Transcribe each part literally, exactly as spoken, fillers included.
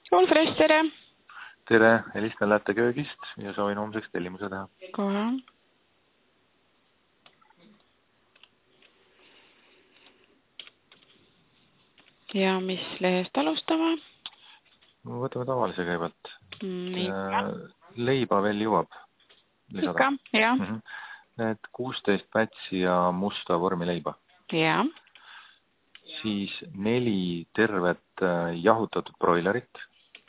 All Fresh, tere! Tere, helistan Lätte köögist ja soovin homseks tellimuse teha. Kohe. Ja mis lehest alustame? Võtame tavalise kõigepealt. Nii. Leiba veel jõuab lisada. Ikka, jah. Mm -hmm. Need kuusteist pätsi ja musta vormileiba. Ja. Siis neli tervet jahutatud broilerit.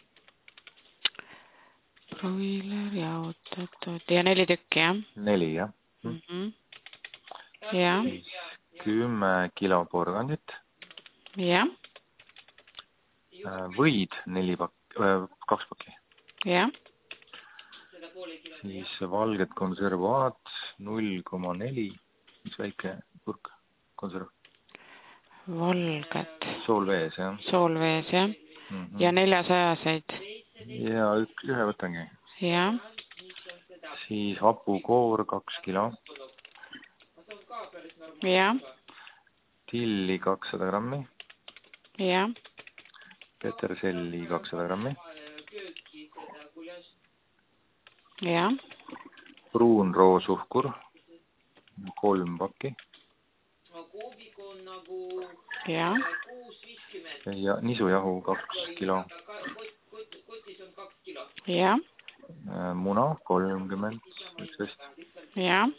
Broiler jahutatud. Ja neli tükki, jah? Neli, jah. Mm -hmm. Ja. Siis kümme kilo porgandit. Ja. Võid neli pakki, äh, kaks pakki. Ja. Siis valget konservaat null koma neli, üks väike purk konserv. Valget. Soolvees, jah. Soolvees, jah. Mm -hmm. Ja neljasajaseid. Ja ük, ühe võtangi. Ja. Siis hapukoor kaks kilo. Ja. Tilli kakssada grammi. Ja. Peterselli kakssada grammi. Ja. Pruun roosuhkur kolm pakki. Ja. Ja nisujahu kaks kilo. Ja. Muna kolmkümmend üksteist. Ja.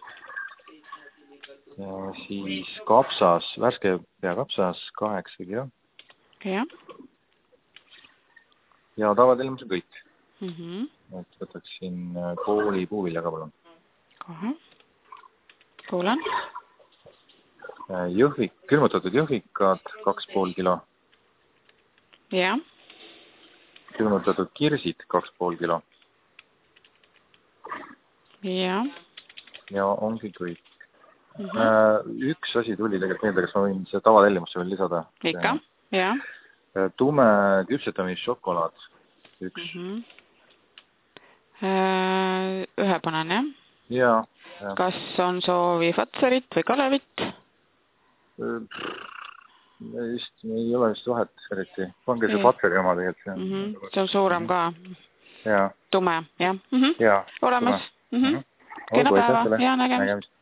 Ja siis kapsas, värske peakapsas kaheksa kilo. Ja. Ja tavatellimus on kõik. Mm -hmm. Et võtaksin kooli puuvilja ka palun. Kohe. Kuulan. Jõhvik, külmutatud jõhvikad kaks pool kilo. Ja. Külmutatud kirsid kaks pool kilo. Ja. Ja ongi kõik. Mm -hmm. Üks asi tuli tegelikult meelde, kas ma võin see tavatellimusse veel lisada? Ikka, ja. Tume küpsetamisšokolaad üks. Mm -hmm. Ühepanane, jah? Ja, ja. Kas on soovi Fatserit või Kalevit? Just, ei ole vist vahet eriti. Pange see Fatseri oma tegelikult. Mm -hmm. See on suurem ka. Ja. Tume, jah. Mm -hmm. Ja. Olemas. Mm -hmm. Kena päeva, ja nägemist.